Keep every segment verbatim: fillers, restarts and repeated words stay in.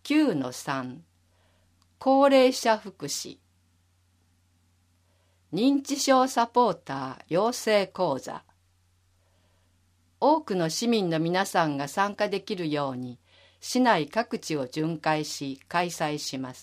きゅうのさん 高齢者福祉認知症サポーター養成講座。多くの市民の皆さんが参加できるように市内各地を巡回し開催します。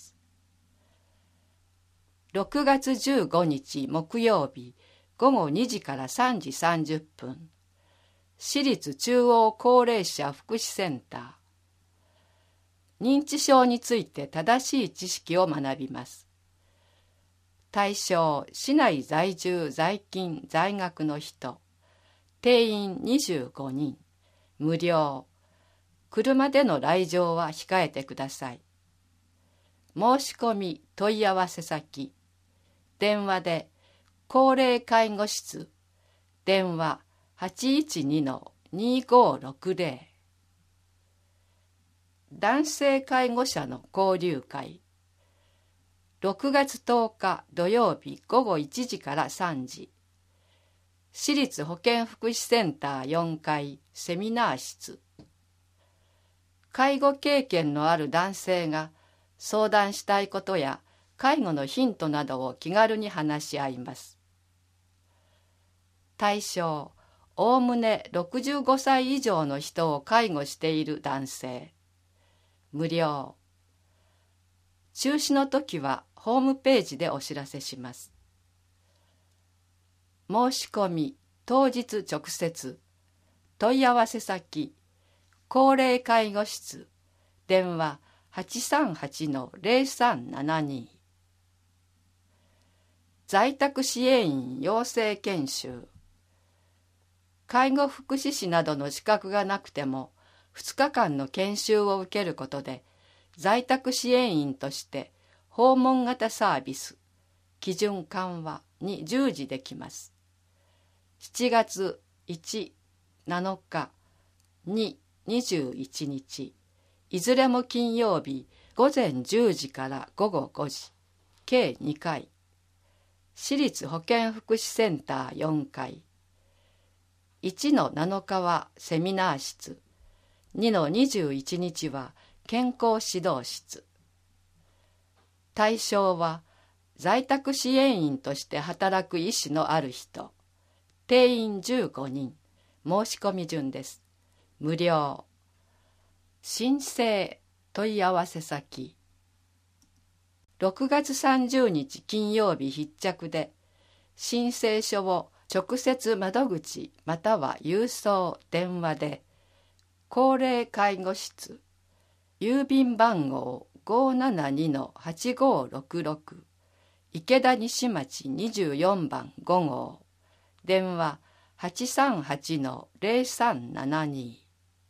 ろくがつじゅうごにち木曜日ごごにじからさんじさんじゅっぷん、市立中央高齢者福祉センター。認知症について正しい知識を学びます。対象、市内在住在勤在学の人、定員にじゅうごにん、無料。車での来場は控えてください。申し込み問い合わせ先、電話で高齢介護室、電話 はちいちにのにごろくぜろ。男性介護者の交流会。ろくがつとおか土曜日ごごいちじからさんじ。市立保健福祉センターよんかいセミナー室。介護経験のある男性が相談したいことや介護のヒントなどを気軽に話し合います。対象、おおむねろくじゅうごさい以上の人を介護している男性。無料。中止の時はホームページでお知らせします。申し込み当日直接。問い合わせ先、高齢介護室、電話 はちさんはちのぜろさんななに。在宅支援員養成研修。介護福祉士などの資格がなくてもふつかかんの研修を受けることで在宅支援員として訪問型サービス基準緩和に従事できます。しちがついち、なのか、に、にじゅういちにち、いずれも金曜日ごぜんじゅうじからごごごじ、計にかい。市立保健福祉センターよんかい。いちのなのかはセミナー室、にのにじゅういちにちは健康指導室。対象は在宅支援員として働く意思のある人。定員じゅうごにん。申し込み順です。無料。申請問い合わせ先。ろくがつさんじゅうにち金曜日必着で申請書を直接窓口または郵送電話で高齢介護室郵便番号 ごーななにのはちごーろくろく 池田西町にじゅうよんばんごごう電話 はちさんはちのぜろさんななに。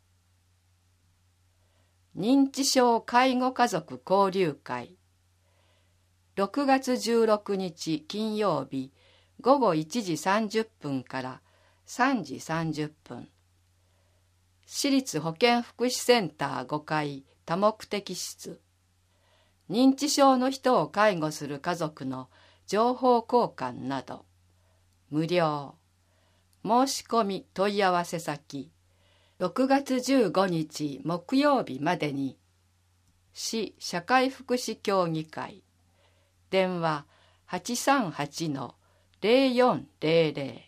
認知症介護家族交流会。ろくがつじゅうろくにち金曜日ごごいちじさんじゅっぷんからさんじさんじゅっぷん。市立保健福祉センターごかい多目的室。認知症の人を介護する家族の情報交換など。無料。申し込み問い合わせ先。ろくがつじゅうごにち木曜日までに。市社会福祉協議会。電話 はちさんはちのぜろよんぜろぜろ。